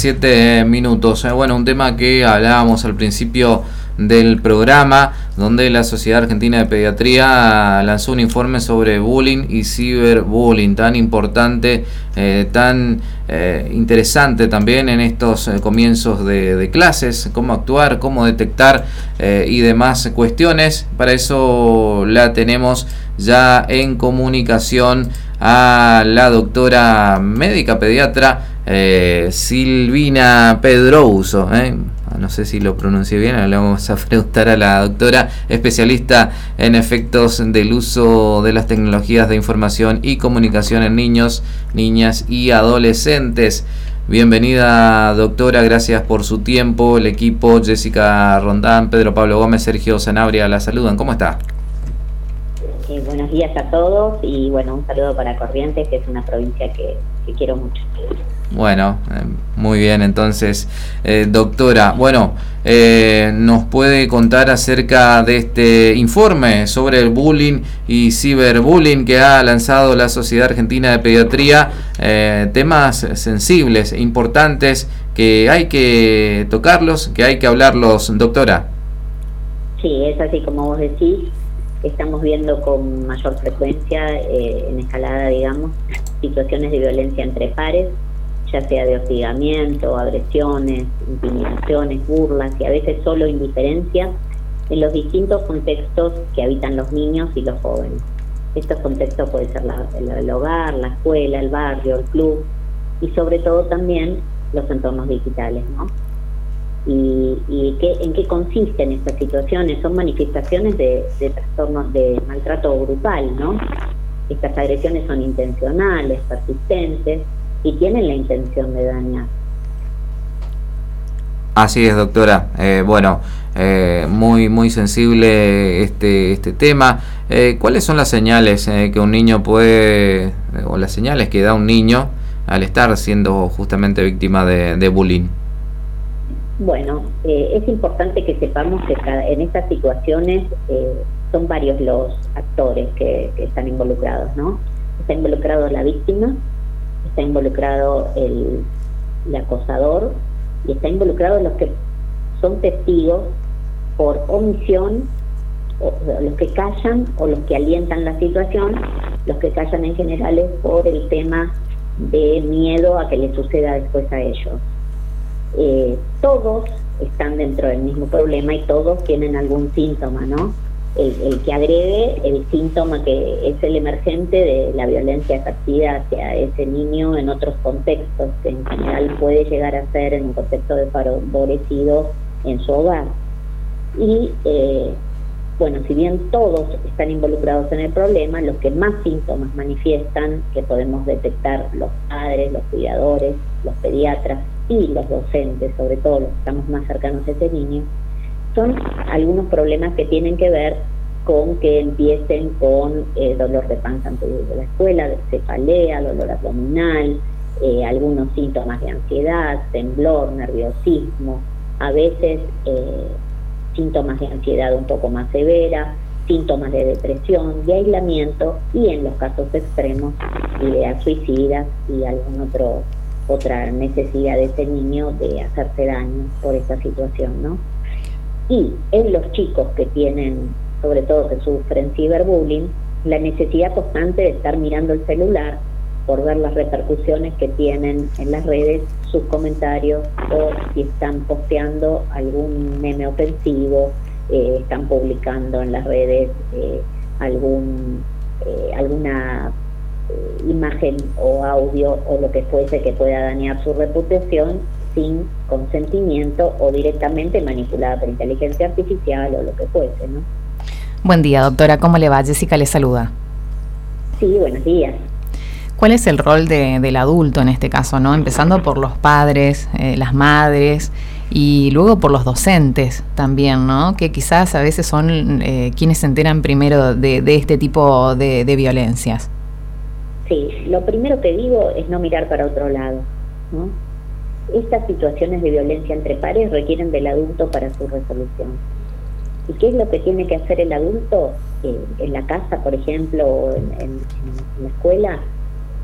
7 minutos. Bueno, un tema que hablábamos al principio del programa, donde la Sociedad Argentina de Pediatría lanzó un informe sobre bullying y ciberbullying, tan importante, tan interesante también en estos comienzos de clases, cómo actuar, cómo detectar y demás cuestiones. Para eso la tenemos ya en comunicación a la doctora médica pediatra Silvina Pedrouso, no sé si lo pronuncié bien, le vamos a preguntar a la doctora, especialista en efectos del uso de las tecnologías de información y comunicación en niños, niñas y adolescentes. Bienvenida, doctora, gracias por su tiempo. El equipo, Jessica Rondán, Pedro Pablo Gómez, Sergio Sanabria, la saludan. ¿Cómo está? Buenos días a todos y bueno, un saludo para Corrientes, que es una provincia que quiero mucho. Bueno, muy bien, entonces, doctora, bueno, ¿nos puede contar acerca de este informe sobre el bullying y ciberbullying que ha lanzado la Sociedad Argentina de Pediatría? Temas sensibles, importantes, que hay que tocarlos, que hay que hablarlos, doctora. Sí, es así como vos decís. Estamos viendo con mayor frecuencia, en escalada, digamos, situaciones de violencia entre pares, ya sea de hostigamiento, agresiones, intimidaciones, burlas y a veces solo indiferencia en los distintos contextos que habitan los niños y los jóvenes. Estos contextos pueden ser el hogar, la escuela, el barrio, el club y sobre todo también los entornos digitales, ¿no? ¿Y en qué consisten estas situaciones? Son manifestaciones de trastornos de maltrato grupal, ¿no? Estas agresiones son intencionales, persistentes y tienen la intención de dañar. Así es, doctora. Muy sensible este tema. ¿Cuáles son las señales que un niño puede, o las señales que da un niño al estar siendo justamente víctima de bullying? Bueno, es importante que sepamos que en estas situaciones son varios los actores que están involucrados, ¿no? Está involucrado la víctima, está involucrado el acosador y está involucrado los que son testigos por omisión, o los que callan o los que alientan la situación. Los que callan en general es por el tema de miedo a que le suceda después a ellos. Todos están dentro del mismo problema y todos tienen algún síntoma, ¿no? El que agrede, el síntoma que es el emergente de la violencia ejercida hacia ese niño en otros contextos, que en general puede llegar a ser en un contexto desfavorecido en su hogar. Y si bien todos están involucrados en el problema, los que más síntomas manifiestan, que podemos detectar los padres, los cuidadores, los pediatras y los docentes, sobre todo los que estamos más cercanos a ese niño, son algunos problemas que tienen que ver con que empiecen con dolor de panza antes de la escuela, cefalea, dolor abdominal, algunos síntomas de ansiedad, temblor, nerviosismo, a veces síntomas de ansiedad un poco más severa, síntomas de depresión, de aislamiento y en los casos extremos ideas suicidas y otra necesidad de ese niño de hacerse daño por esta situación, ¿no? Y en los chicos que tienen, sobre todo que sufren ciberbullying, la necesidad constante de estar mirando el celular por ver las repercusiones que tienen en las redes sus comentarios, o si están posteando algún meme ofensivo, están publicando en las redes alguna imagen o audio o lo que fuese que pueda dañar su reputación sin consentimiento o directamente manipulada por inteligencia artificial o lo que fuese, ¿no? Buen día, doctora, ¿cómo le va? Jessica le saluda. Sí, buenos días. ¿Cuál es el rol del adulto en este caso, no? Empezando por los padres, las madres y luego por los docentes también, ¿no? Que quizás a veces son quienes se enteran primero de este tipo de violencias. Sí, lo primero que digo es no mirar para otro lado, ¿no? Estas situaciones de violencia entre pares requieren del adulto para su resolución. ¿Y qué es lo que tiene que hacer el adulto en la casa, por ejemplo, o en la escuela?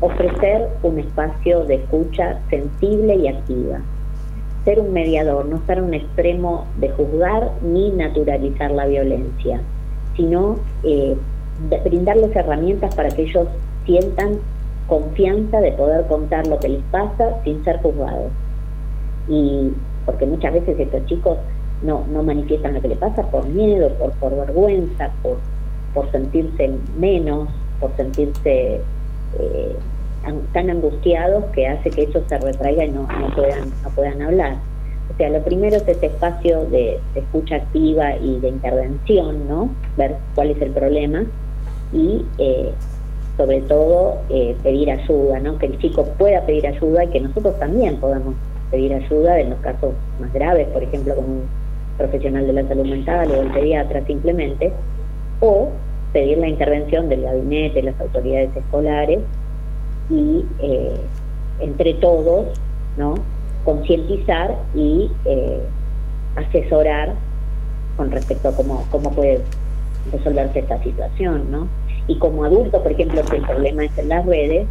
ofrecer un espacio de escucha sensible y activa, ser un mediador, no estar en un extremo de juzgar ni naturalizar la violencia, sino brindarles herramientas para que ellos sientan confianza de poder contar lo que les pasa sin ser juzgados. Y porque muchas veces estos chicos no manifiestan lo que les pasa por miedo, por vergüenza, por sentirse menos, por sentirse tan angustiados que hace que ellos se retraigan y no puedan hablar. O sea, lo primero es este espacio de escucha activa y de intervención, ¿no? Ver cuál es el problema y sobre todo pedir ayuda, ¿no? Que el chico pueda pedir ayuda y que nosotros también podamos pedir ayuda en los casos más graves, por ejemplo con un profesional de la salud mental o el pediatra simplemente, o pedir la intervención del gabinete, las autoridades escolares y entre todos, ¿no? Concientizar y asesorar con respecto a cómo puede resolverse esta situación, ¿no? Y como adultos, por ejemplo, si el problema es en las redes,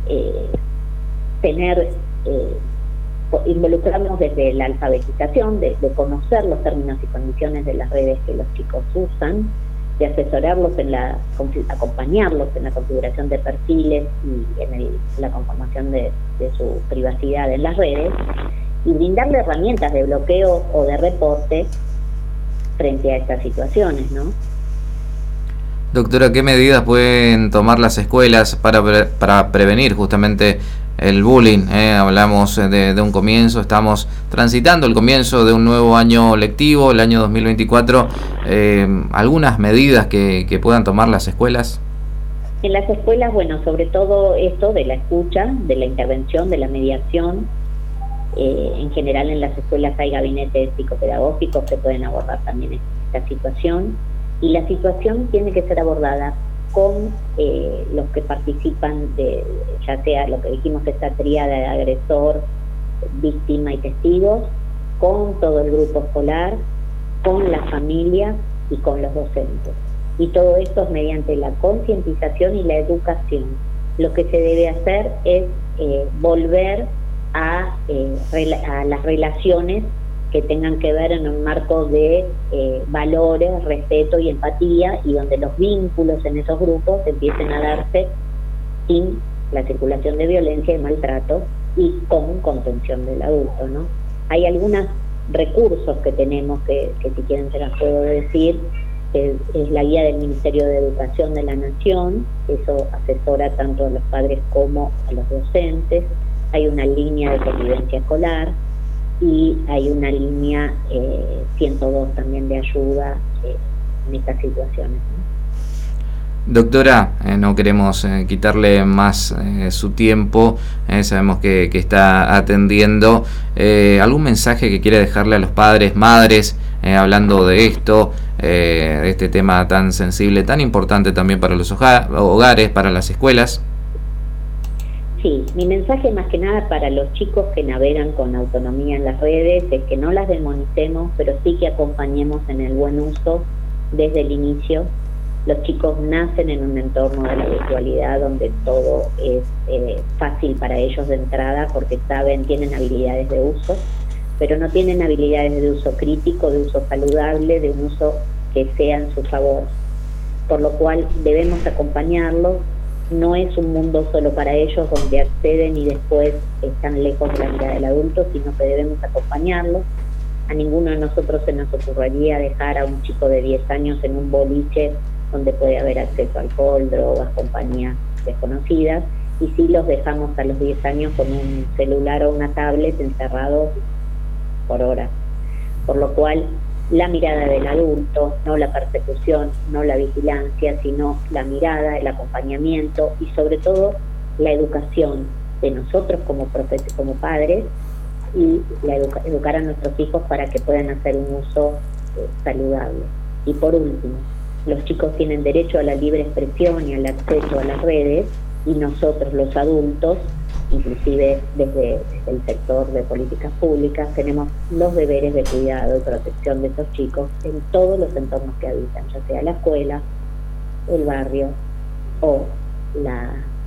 involucrarnos desde la alfabetización, de conocer los términos y condiciones de las redes que los chicos usan, de asesorarlos acompañarlos en la configuración de perfiles y en la conformación de su privacidad en las redes, y brindarle herramientas de bloqueo o de reporte frente a estas situaciones, ¿no? Doctora, ¿qué medidas pueden tomar las escuelas para prevenir justamente el bullying? Hablamos de un comienzo, estamos transitando el comienzo de un nuevo año lectivo, el año 2024. ¿Algunas medidas que puedan tomar las escuelas? En las escuelas, bueno, sobre todo esto de la escucha, de la intervención, de la mediación. En general en las escuelas hay gabinetes psicopedagógicos que pueden abordar también esta situación. Y la situación tiene que ser abordada con los que participan ya sea lo que dijimos, esta tríada de agresor, víctima y testigos, con todo el grupo escolar, con la familia y con los docentes. Y todo esto es mediante la concientización y la educación. Lo que se debe hacer es volver a las relaciones que tengan que ver en un marco de valores, respeto y empatía, y donde los vínculos en esos grupos empiecen a darse sin la circulación de violencia y maltrato y con contención del adulto, ¿no? Hay algunos recursos que tenemos que si quieren se las puedo decir. Es la guía del Ministerio de Educación de la Nación, eso asesora tanto a los padres como a los docentes. Hay una línea de convivencia escolar y hay una línea 102 también de ayuda en estas situaciones, ¿no? Doctora, no queremos quitarle más su tiempo, sabemos que está atendiendo. ¿Algún mensaje que quiere dejarle a los padres, madres, hablando de esto, de este tema tan sensible, tan importante también para los hogares, para las escuelas? Sí, mi mensaje más que nada para los chicos que navegan con autonomía en las redes es que no las demonicemos, pero sí que acompañemos en el buen uso desde el inicio. Los chicos nacen en un entorno de la virtualidad donde todo es fácil para ellos de entrada porque tienen habilidades de uso, pero no tienen habilidades de uso crítico, de uso saludable, de un uso que sea en su favor. Por lo cual debemos acompañarlos. No es un mundo solo para ellos donde acceden y después están lejos de la mirada del adulto, sino que debemos acompañarlos. A ninguno de nosotros se nos ocurriría dejar a un chico de 10 años en un boliche donde puede haber acceso a alcohol, drogas, compañías desconocidas, y sí los dejamos a los 10 años con un celular o una tablet encerrados por horas. Por lo cual, la mirada del adulto, no la persecución, no la vigilancia, sino la mirada, el acompañamiento y sobre todo la educación de nosotros como padres y educar a nuestros hijos para que puedan hacer un uso saludable. Y por último, los chicos tienen derecho a la libre expresión y al acceso a las redes, y nosotros los adultos, inclusive desde el sector de políticas públicas, tenemos los deberes de cuidado y protección de esos chicos en todos los entornos que habitan, ya sea la escuela, el barrio o la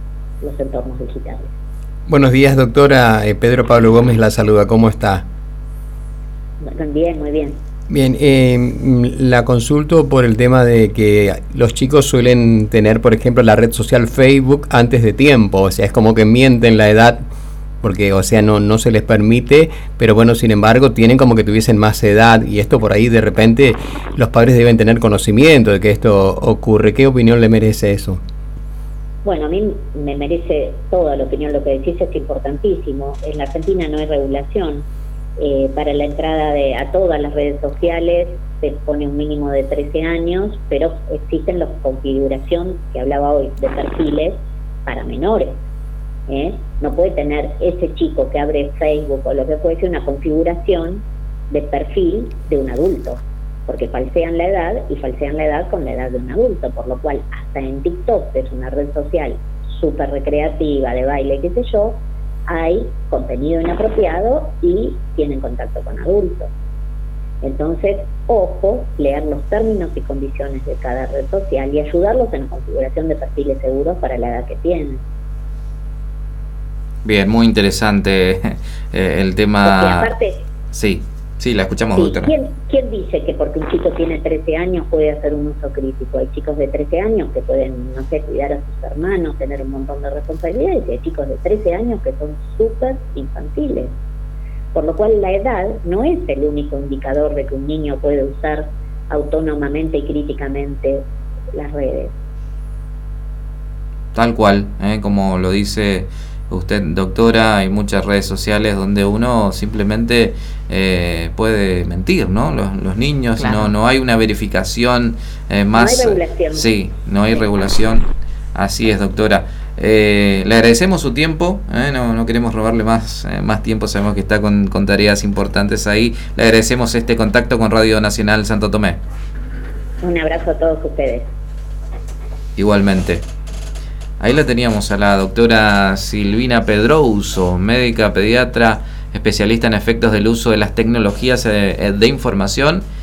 los entornos digitales. Buenos días, doctora. Pedro Pablo Gómez la saluda. ¿Cómo está? Bien, muy bien. Bien, la consulto por el tema de que los chicos suelen tener, por ejemplo, la red social Facebook antes de tiempo, o sea, es como que mienten la edad, porque, o sea, no se les permite, pero bueno, sin embargo, tienen como que tuviesen más edad, y esto por ahí de repente los padres deben tener conocimiento de que esto ocurre. ¿Qué opinión le merece eso? Bueno, a mí me merece toda la opinión. Lo que decís es importantísimo. En la Argentina no hay regulación. Para la entrada a todas las redes sociales se pone un mínimo de 13 años, pero existen la configuración que hablaba hoy de perfiles para menores. No puede tener ese chico que abre Facebook o lo que puede ser una configuración de perfil de un adulto, porque falsean la edad y falsean la edad con la edad de un adulto, por lo cual hasta en TikTok, que es una red social súper recreativa, de baile, qué sé yo, hay contenido inapropiado y tienen contacto con adultos. Entonces, ojo, leer los términos y condiciones de cada red social y ayudarlos en la configuración de perfiles seguros para la edad que tienen. Bien, muy interesante el tema. Porque aparte, sí, la escuchamos, doctora. ¿Quién dice que porque un chico tiene 13 años puede hacer un uso crítico? Hay chicos de 13 años que pueden, no sé, cuidar a sus hermanos, tener un montón de responsabilidades, y hay chicos de 13 años que son súper infantiles. Por lo cual la edad no es el único indicador de que un niño puede usar autónomamente y críticamente las redes. Tal cual, como lo dice usted, doctora, hay muchas redes sociales donde uno simplemente puede mentir, ¿no? Los niños, claro. no hay una verificación más. No hay regulación. Sí, no hay regulación. Así es, doctora. Le agradecemos su tiempo, no queremos robarle más tiempo, sabemos que está con tareas importantes ahí. Le agradecemos este contacto con Radio Nacional Santo Tomé. Un abrazo a todos ustedes. Igualmente. Ahí la teníamos a la doctora Silvina Pedrouso, médica pediatra, especialista en efectos del uso de las tecnologías de información